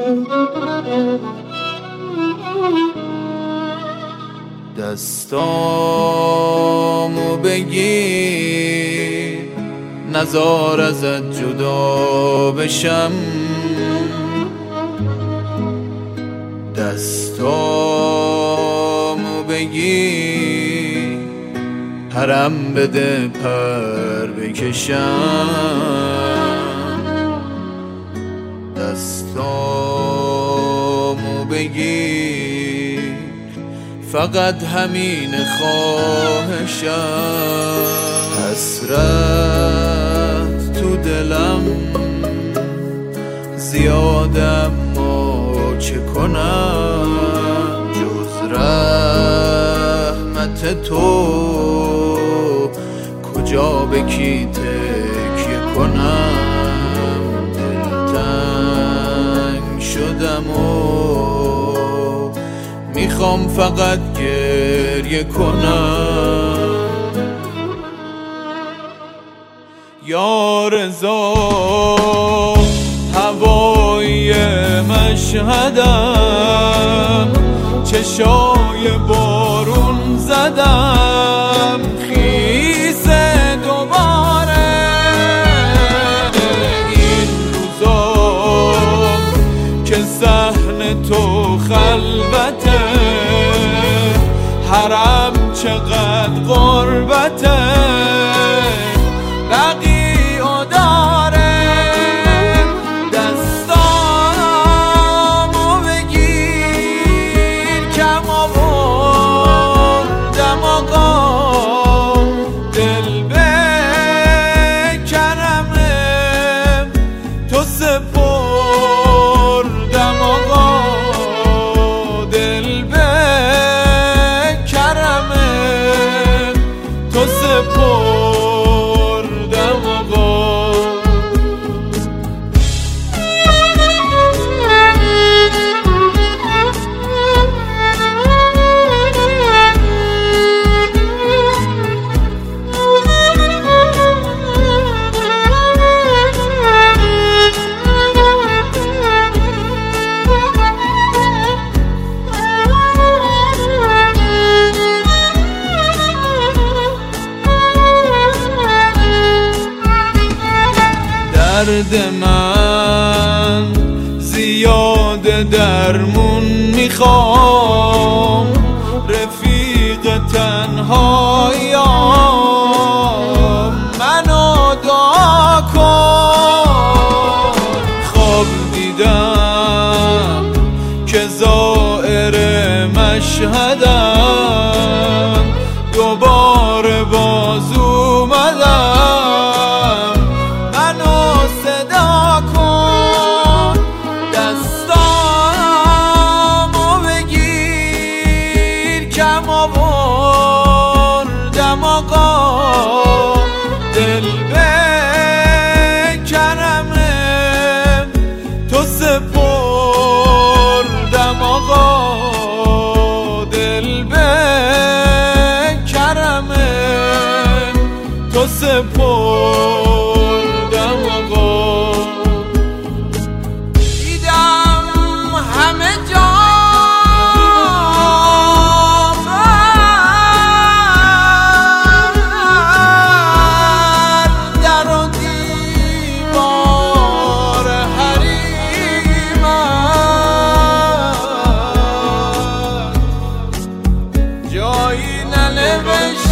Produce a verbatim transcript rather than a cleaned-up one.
دستامو بگیر نزار ازت جدا بشم، دستامو بگیر پرم بده پر بکشم، دستامو بگیر فقط همین خواهشم. حسرت تو دلم زیادم ما چه کنم، جز رحمت تو کجا به کی تکیه کنم. دلتنگ شدم و میخوام فقط گریه کنم. یا رضا هوای مشهدم، چشای بارون زدم خیس دوباره. این روزا که صحن تو خلوته، حرم چقدر غربته، رقیع داره. دستامو بگیر کم آوردم آقا، دل به کرمه تو سپردم آقا، دل به کرمه تو سپردم آقا. درد من زیاد درمون میخوام، رفیق تنهاییام منو دعا کن. خواب دیدم که زائر مشهدم، دوباره باز اومدم منو صدا کن. دستامو بگیر کم آوردم آقا، دل به کرمه تو سپردم آقا، دل به کرمه تو سپردم آقا. دیدم همه جا در و دیوار حریمم، جایی ننوشت